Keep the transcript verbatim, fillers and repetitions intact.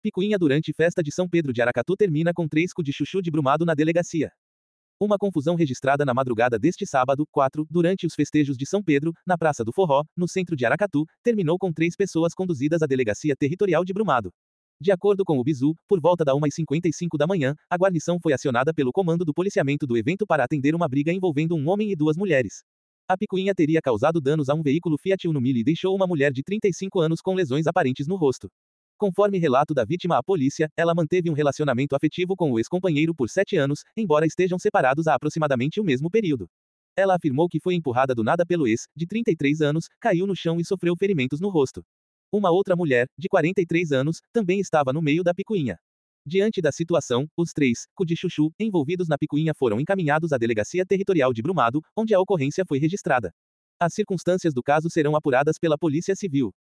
Picuinha durante festa de São Pedro de Aracatu termina com três cu de chuchu de Brumado na delegacia. Uma confusão registrada na madrugada deste sábado, quatro, durante os festejos de São Pedro, na Praça do Forró, no centro de Aracatu, terminou com três pessoas conduzidas à Delegacia Territorial de Brumado. De acordo com o Bizu, por volta da uma e cinquenta e cinco da manhã, a guarnição foi acionada pelo comando do policiamento do evento para atender uma briga envolvendo um homem e duas mulheres. A picuinha teria causado danos a um veículo Fiat Uno Mille e deixou uma mulher de trinta e cinco anos com lesões aparentes no rosto. Conforme relato da vítima à polícia, ela manteve um relacionamento afetivo com o ex-companheiro por sete anos, embora estejam separados há aproximadamente o mesmo período. Ela afirmou que foi empurrada do nada pelo ex, de trinta e três anos, caiu no chão e sofreu ferimentos no rosto. Uma outra mulher, de quarenta e três anos, também estava no meio da picuinha. Diante da situação, os três, cu de chuchu, envolvidos na picuinha foram encaminhados à Delegacia Territorial de Brumado, onde a ocorrência foi registrada. As circunstâncias do caso serão apuradas pela Polícia Civil.